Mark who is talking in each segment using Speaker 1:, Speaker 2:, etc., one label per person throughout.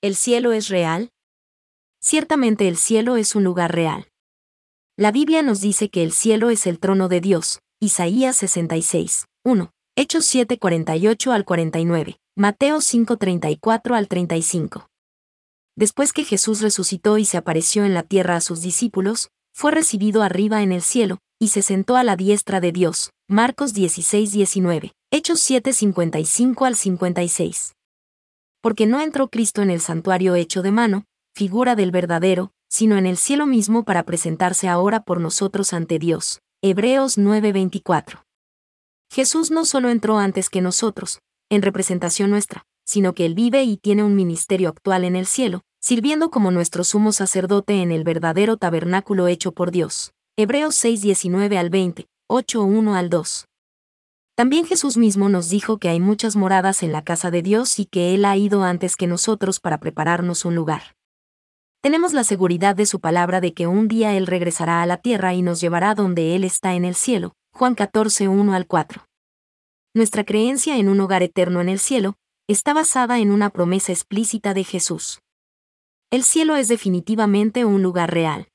Speaker 1: ¿El cielo es real? Ciertamente el cielo es un lugar real. La Biblia nos dice que el cielo es el trono de Dios, Isaías 66, 1, Hechos 7, 48 al 49, Mateo 5, 34 al 35. Después que Jesús resucitó y se apareció en la tierra a sus discípulos, fue recibido arriba en el cielo, y se sentó a la diestra de Dios, Marcos 16, 19, Hechos 7, 55 al 56. Porque no entró Cristo en el santuario hecho de mano, figura del verdadero, sino en el cielo mismo para presentarse ahora por nosotros ante Dios. Hebreos 9:24. Jesús no solo entró antes que nosotros, en representación nuestra, sino que Él vive y tiene un ministerio actual en el cielo, sirviendo como nuestro sumo sacerdote en el verdadero tabernáculo hecho por Dios. Hebreos 6:19 al 20, 8:1 al 2. También Jesús mismo nos dijo que hay muchas moradas en la casa de Dios y que Él ha ido antes que nosotros para prepararnos un lugar. Tenemos la seguridad de su palabra de que un día Él regresará a la tierra y nos llevará donde Él está en el cielo. Juan 14, 1 al 4. Nuestra creencia en un hogar eterno en el cielo está basada en una promesa explícita de Jesús. El cielo es definitivamente un lugar real.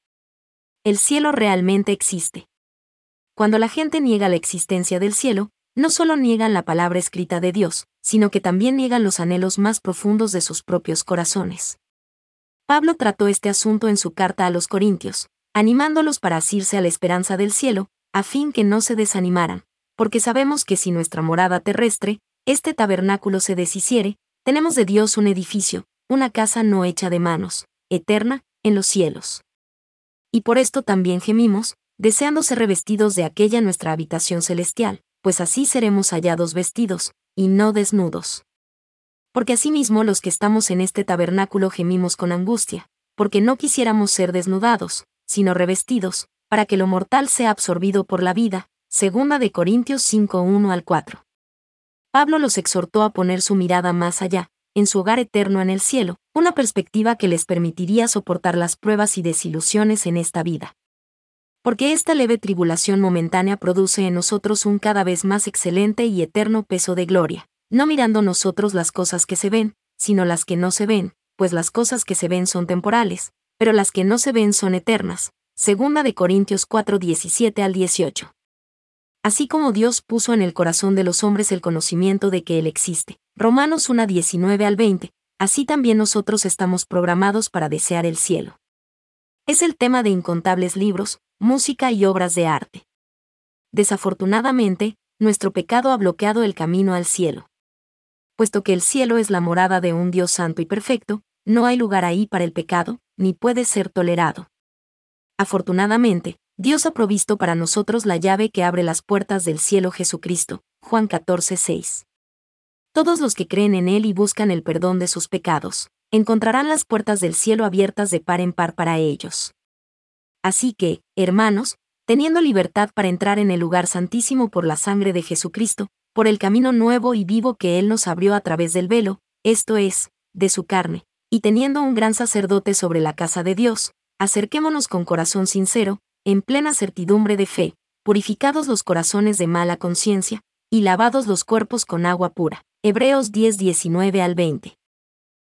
Speaker 1: El cielo realmente existe. Cuando la gente niega la existencia del cielo, no solo niegan la palabra escrita de Dios, sino que también niegan los anhelos más profundos de sus propios corazones. Pablo trató este asunto en su carta a los Corintios, animándolos para asirse a la esperanza del cielo, a fin que no se desanimaran, porque sabemos que si nuestra morada terrestre, este tabernáculo se deshiciere, tenemos de Dios un edificio, una casa no hecha de manos, eterna, en los cielos. Y por esto también gemimos, deseando ser revestidos de aquella nuestra habitación celestial, pues así seremos hallados vestidos, y no desnudos. Porque asimismo los que estamos en este tabernáculo gemimos con angustia, porque no quisiéramos ser desnudados, sino revestidos, para que lo mortal sea absorbido por la vida. 2 Corintios 5, 1 al 4. Pablo los exhortó a poner su mirada más allá, en su hogar eterno en el cielo, una perspectiva que les permitiría soportar las pruebas y desilusiones en esta vida. Porque esta leve tribulación momentánea produce en nosotros un cada vez más excelente y eterno peso de gloria, no mirando nosotros las cosas que se ven, sino las que no se ven, pues las cosas que se ven son temporales, pero las que no se ven son eternas. 2 Corintios 4, 17 al 18. Así como Dios puso en el corazón de los hombres el conocimiento de que Él existe, Romanos 1, 19 al 20, así también nosotros estamos programados para desear el cielo. Es el tema de incontables libros, música y obras de arte. Desafortunadamente, nuestro pecado ha bloqueado el camino al cielo. Puesto que el cielo es la morada de un Dios santo y perfecto, no hay lugar ahí para el pecado, ni puede ser tolerado. Afortunadamente, Dios ha provisto para nosotros la llave que abre las puertas del cielo, Jesucristo, Juan 14, 6. Todos los que creen en Él y buscan el perdón de sus pecados, encontrarán las puertas del cielo abiertas de par en par para ellos. Así que, hermanos, teniendo libertad para entrar en el lugar santísimo por la sangre de Jesucristo, por el camino nuevo y vivo que Él nos abrió a través del velo, esto es, de su carne, y teniendo un gran sacerdote sobre la casa de Dios, acerquémonos con corazón sincero, en plena certidumbre de fe, purificados los corazones de mala conciencia, y lavados los cuerpos con agua pura. Hebreos 10, 19 al 20.